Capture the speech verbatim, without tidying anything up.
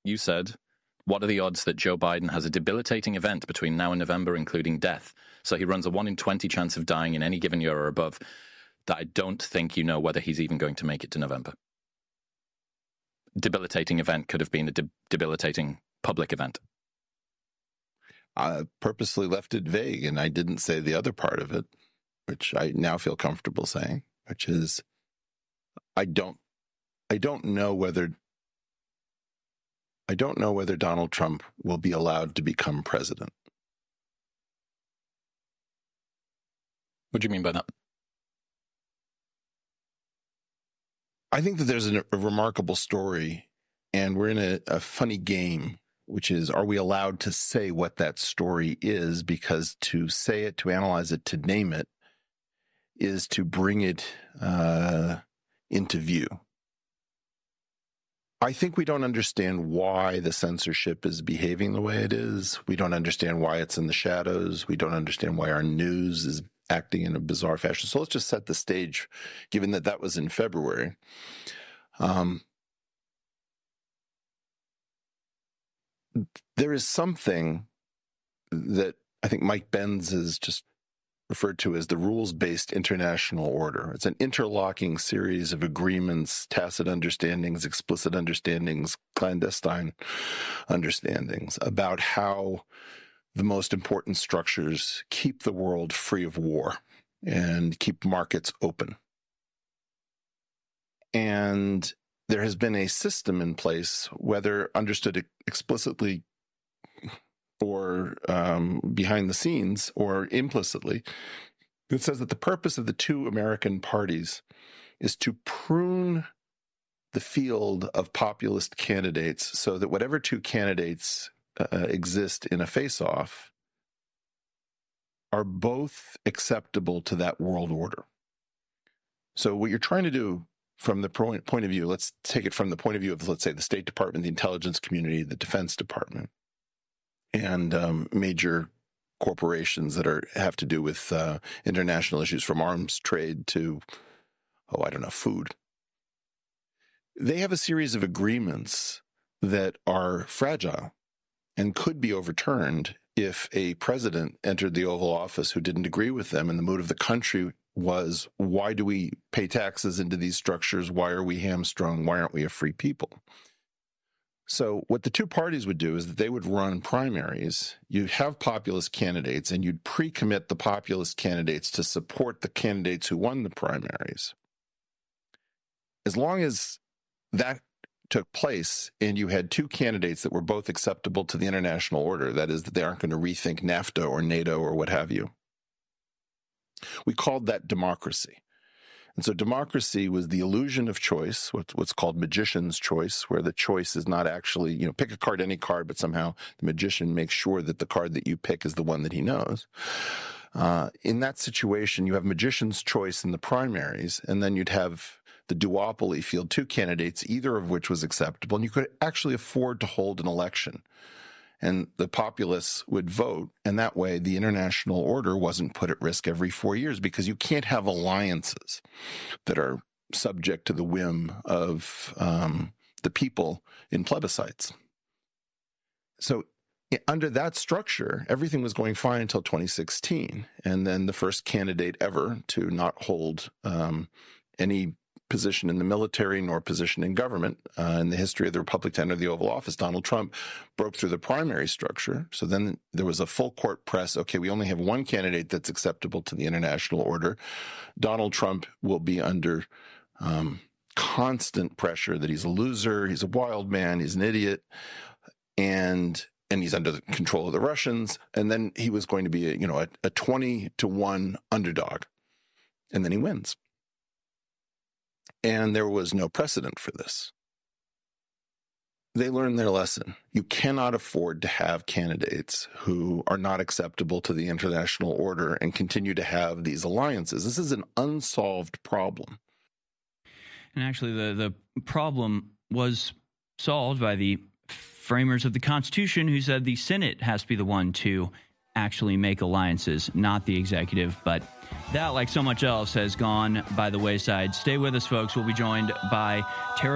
You said, what are the odds that Joe Biden has a debilitating event between now and November, including death? So he runs a one in twenty chance of dying in any given year or above, that I don't think you know whether he's even going to make it to November. Debilitating event could have been a de- debilitating public event. I purposely left it vague, and I didn't say the other part of it, which I now feel comfortable saying, which is I don't I don't know whether I don't know whether Donald Trump will be allowed to become president. What do you mean by that? I think that there's a, a remarkable story, and we're in a, a funny game, which is, are we allowed to say what that story is? Because to say it, to analyze it, to name it, is to bring it uh, into view. I think we don't understand why the censorship is behaving the way it is. We don't understand why it's in the shadows. We don't understand why our news is acting in a bizarre fashion. So let's just set the stage, given that that was in February. Um, there is something that I think Mike Benz has just referred to as the rules-based international order. It's an interlocking series of agreements, tacit understandings, explicit understandings, clandestine understandings about how the most important structures keep the world free of war and keep markets open. And there has been a system in place, whether understood explicitly or um, behind the scenes or implicitly, that says that the purpose of the two American parties is to prune the field of populist candidates so that whatever two candidates uh, exist in a face-off are both acceptable to that world order. So what you're trying to do from the point, point of view, let's take it from the point of view of, let's say, the State Department, the intelligence community, the Defense Department, and um, major corporations that are have to do with uh, international issues, from arms trade to, oh, I don't know, food. They have a series of agreements that are fragile and could be overturned if a president entered the Oval Office who didn't agree with them, and the mood of the country was, why do we pay taxes into these structures? Why are we hamstrung? Why aren't we a free people? So what the two parties would do is that they would run primaries. You'd have populist candidates, and you'd pre-commit the populist candidates to support the candidates who won the primaries. As long as that took place and you had two candidates that were both acceptable to the international order, that is, that they aren't going to rethink NAFTA or NATO or what have you, we called that democracy. And so democracy was the illusion of choice, what's called magician's choice, where the choice is not actually, you know, pick a card, any card, but somehow the magician makes sure that the card that you pick is the one that he knows. Uh, in that situation, you have magician's choice in the primaries, and then you'd have the duopoly field two candidates, either of which was acceptable, and you could actually afford to hold an election. And the populace would vote, and that way the international order wasn't put at risk every four years, because you can't have alliances that are subject to the whim of um, the people in plebiscites. So under that structure, everything was going fine until twenty sixteen, and then the first candidate ever to not hold um, any position in the military nor position in government uh, in the history of the Republic to enter the Oval Office, Donald Trump, broke through the primary structure. So then there was a full court press. Okay, we only have one candidate that's acceptable to the international order. Donald Trump will be under um, constant pressure that he's a loser, he's a wild man, he's an idiot, and and he's under the control of the Russians. And then he was going to be a, you know, a, a twenty to one underdog. And then he wins. And there was no precedent for this. They learned their lesson. You cannot afford to have candidates who are not acceptable to the international order and continue to have these alliances. This is an unsolved problem. And actually, the, the problem was solved by the framers of the Constitution, who said the Senate has to be the one to actually make alliances, not the executive. But that, like so much else, has gone by the wayside. Stay with us, folks. We'll be joined by Tara